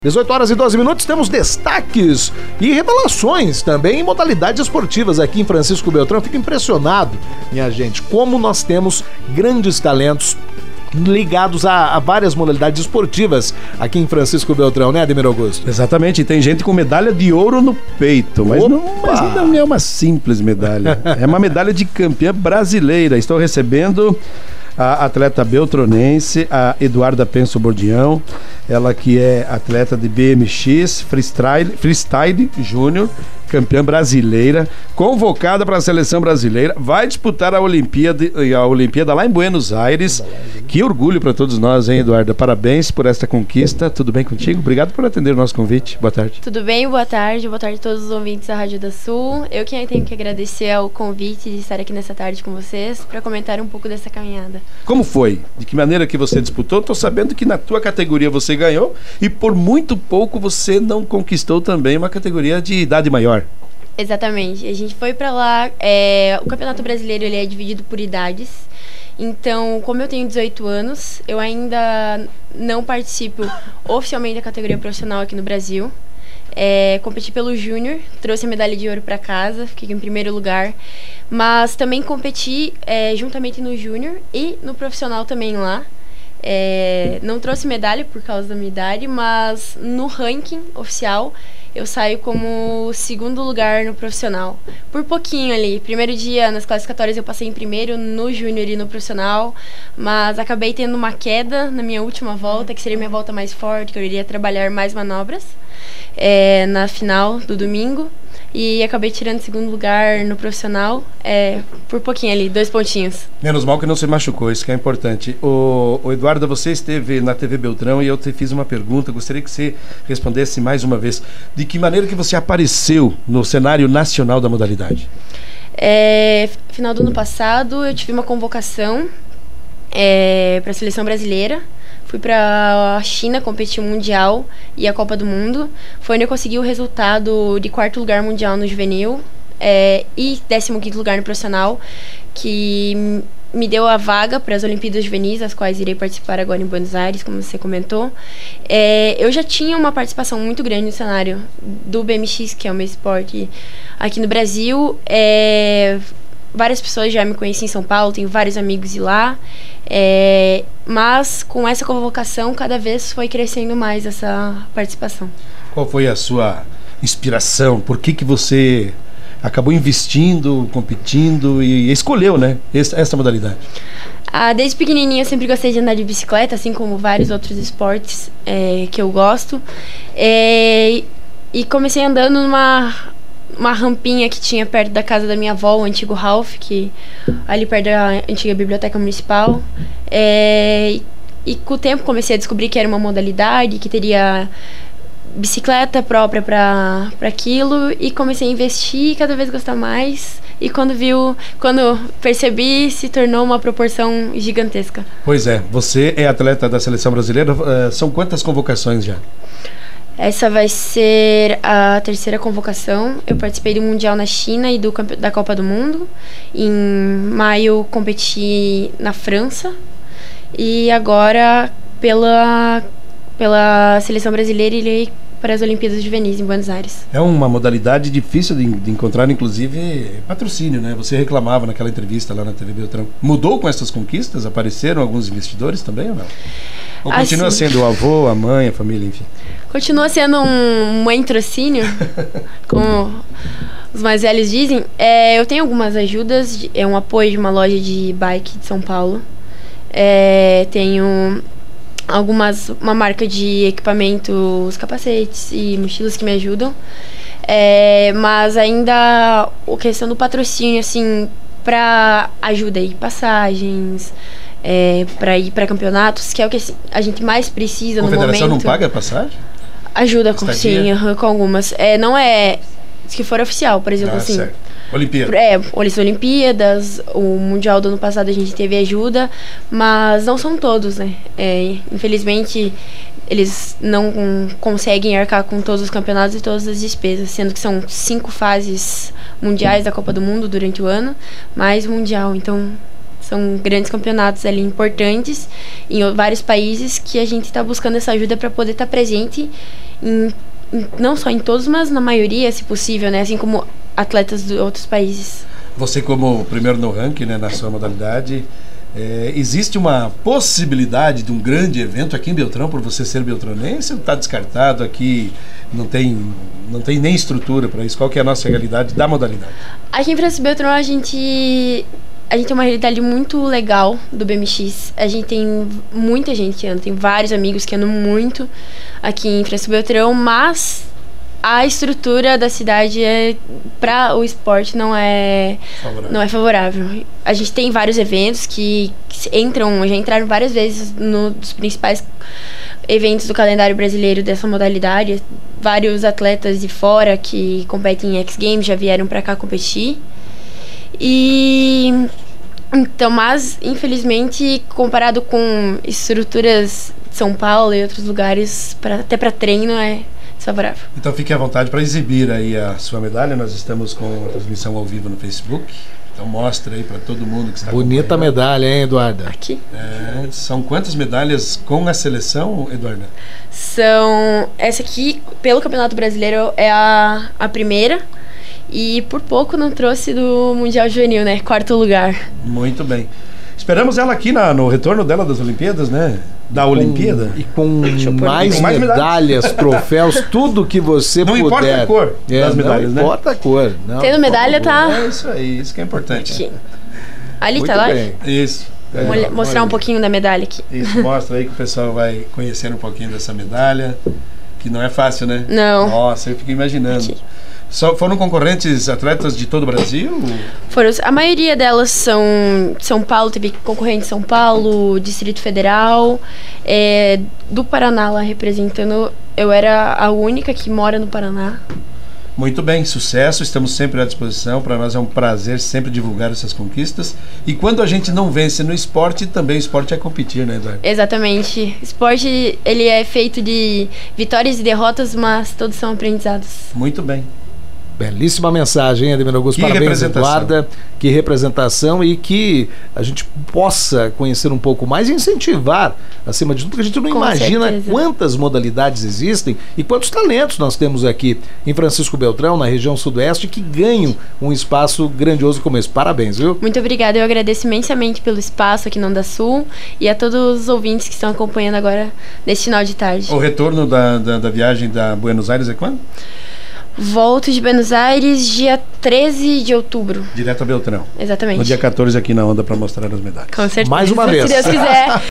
18 horas e 12 minutos, temos destaques e revelações também em modalidades esportivas aqui em Francisco Beltrão. Fico impressionado, minha gente, como nós temos grandes talentos ligados a várias modalidades esportivas aqui em Francisco Beltrão, né, Ademir Augusto? Exatamente, tem gente com medalha de ouro no peito, mas não é uma simples medalha, é uma medalha de campeã brasileira. Estou recebendo a atleta beltronense, a Eduarda Penso Bordião, ela que é atleta de BMX Freestyle Júnior, campeã brasileira, convocada para a seleção brasileira, vai disputar a Olimpíada lá em Buenos Aires. Que orgulho para todos nós, hein, Eduarda? Parabéns por esta conquista. Tudo bem contigo? Obrigado por atender o nosso convite. Boa tarde. Tudo bem, boa tarde. Boa tarde a todos os ouvintes da Rádio da Sul. Eu que tenho que agradecer ao convite de estar aqui nessa tarde com vocês para comentar um pouco dessa caminhada. Como foi? De que maneira que você disputou? Estou sabendo que na tua categoria você ganhou e por muito pouco você não conquistou também uma categoria de idade maior. Exatamente. A gente foi para lá, o Campeonato Brasileiro ele é dividido por idades. Então, como eu tenho 18 anos, eu ainda não participo oficialmente da categoria profissional aqui no Brasil. Competi pelo Júnior, trouxe a medalha de ouro para casa, fiquei em primeiro lugar. Mas também competi juntamente no Júnior e no profissional também lá. Não trouxe medalha por causa da minha idade, mas no ranking oficial eu saio como segundo lugar no profissional. Por pouquinho ali. Primeiro dia nas classificatórias eu passei em primeiro no júnior e no profissional, mas acabei tendo uma queda na minha última volta, que seria minha volta mais forte, que eu iria trabalhar mais manobras na final do domingo. E acabei tirando segundo lugar no profissional, por pouquinho ali, 2 pontinhos. Menos mal que não se machucou, isso que é importante. O Eduardo, você esteve na TV Beltrão e eu te fiz uma pergunta, gostaria que você respondesse mais uma vez. De que maneira que você apareceu no cenário nacional da modalidade? Final do ano passado, eu tive uma convocação para a seleção brasileira. Fui para a China competir o Mundial e a Copa do Mundo. Foi onde eu consegui o resultado de 4º lugar mundial no juvenil e 15º lugar no profissional, que me deu a vaga para as Olimpíadas Juvenis, as quais irei participar agora em Buenos Aires, como você comentou. Eu já tinha uma participação muito grande no cenário do BMX, que é o meu esporte aqui no Brasil. Várias pessoas já me conhecem em São Paulo, tenho vários amigos de lá, mas com essa convocação cada vez foi crescendo mais essa participação. Qual foi a sua inspiração? Por que você acabou investindo, competindo e escolheu, né, essa modalidade? Desde pequenininha eu sempre gostei de andar de bicicleta, assim como vários outros esportes que eu gosto, e comecei andando numa rampinha que tinha perto da casa da minha avó, o antigo Ralph, que ali perto da antiga biblioteca municipal. E com o tempo comecei a descobrir que era uma modalidade, que teria bicicleta própria para aquilo, e comecei a investir e cada vez gostar mais. E quando percebi, se tornou uma proporção gigantesca. Pois é, você é atleta da seleção brasileira, são quantas convocações já? Essa vai ser a 3ª convocação. Eu participei do Mundial na China e da Copa do Mundo. Em maio competi na França. E agora, pela seleção brasileira, irei para as Olimpíadas Juvenis em Buenos Aires. É uma modalidade difícil de encontrar, inclusive, patrocínio, né? Você reclamava naquela entrevista lá na TV Beltrão. Mudou com essas conquistas? Apareceram alguns investidores também ou não? Ou continua sendo o avô, a mãe, a família, enfim? Continua sendo um mãe-trocínio, como os mais velhos dizem. Eu tenho algumas ajudas, um apoio de uma loja de bike de São Paulo. Tenho uma marca de equipamentos, capacetes e mochilas que me ajudam. Mas ainda a questão do patrocínio, assim, para ajuda aí, passagens, para ir para campeonatos, que é o que a gente mais precisa no momento. A confederação não paga a passagem? Ajuda com algumas. Não é que for oficial, por exemplo, assim. Certo. Olimpíada. As Olimpíadas, o Mundial do ano passado a gente teve ajuda, mas não são todos, né? Infelizmente, eles não conseguem arcar com todos os campeonatos e todas as despesas, sendo que são 5 fases mundiais da Copa do Mundo durante o ano, mais Mundial, então São grandes campeonatos ali importantes em vários países que a gente está buscando essa ajuda para poder estar presente não só em todos, mas na maioria, se possível, né? Assim como atletas de outros países. Você como primeiro no ranking, né, na sua modalidade, existe uma possibilidade de um grande evento aqui em Beltrão por você ser beltronense ou está descartado aqui, não tem nem estrutura para isso? Qual que é a nossa realidade da modalidade? Aqui em Francisco Beltrão a gente tem uma realidade muito legal do BMX. A gente tem muita gente que anda, tem vários amigos que andam muito aqui em Francisco Beltrão, mas a estrutura da cidade para o esporte não é favorável. A gente tem vários eventos que já entraram várias vezes nos principais eventos do calendário brasileiro dessa modalidade. Vários atletas de fora que competem em X Games já vieram para cá competir. Então, mas infelizmente, comparado com estruturas de São Paulo e outros lugares, até para treino é desfavorável. Então fique à vontade para exibir aí a sua medalha. Nós estamos com a transmissão ao vivo no Facebook. Então mostra aí para todo mundo que está bonita medalha, hein, Eduarda? Aqui. São quantas medalhas com a seleção, Eduarda? Essa aqui, pelo Campeonato Brasileiro, é a primeira. E por pouco não trouxe do Mundial Juvenil, né? 4º lugar. Muito bem. Esperamos ela aqui no retorno dela das Olimpíadas, né? Da Olimpíada. E com mais medalhas, troféus, tudo que você não puder. Não importa a cor das medalhas, né? Não importa a cor. Não, tendo medalha, tá... É isso aí, isso que é importante. Aqui. Ali muito tá lá? Bem. Isso. Vamos mostrar um pouquinho da medalha aqui. Isso, mostra aí que o pessoal vai conhecer um pouquinho dessa medalha, que não é fácil, né? Não. Nossa, eu fico imaginando. Aqui. Foram concorrentes atletas de todo o Brasil? A maioria delas são São Paulo, teve concorrente de São Paulo, Distrito Federal, do Paraná lá representando. Eu era a única que mora no Paraná. Muito bem, sucesso, estamos sempre à disposição. Para nós é um prazer sempre divulgar essas conquistas. E quando a gente não vence no esporte, também o esporte é competir, né, Eduardo? Exatamente. O esporte, ele é feito de vitórias e derrotas, mas todos são aprendizados. Muito bem. Belíssima mensagem, hein, Ademir Augusto? Parabéns, Eduarda. Que representação, e que a gente possa conhecer um pouco mais e incentivar, acima de tudo, porque a gente não imagina quantas modalidades existem e quantos talentos nós temos aqui em Francisco Beltrão, na região sudoeste, que ganham um espaço grandioso como esse. Parabéns, viu? Muito obrigada, eu agradeço imensamente pelo espaço aqui no Onda Sul e a todos os ouvintes que estão acompanhando agora neste final de tarde. O retorno da viagem da Buenos Aires é quando? Volto de Buenos Aires dia 13 de outubro. Direto a Beltrão. Exatamente. No dia 14 aqui na Onda para mostrar as medalhas. Com certeza. Mais uma vez. Se Deus quiser.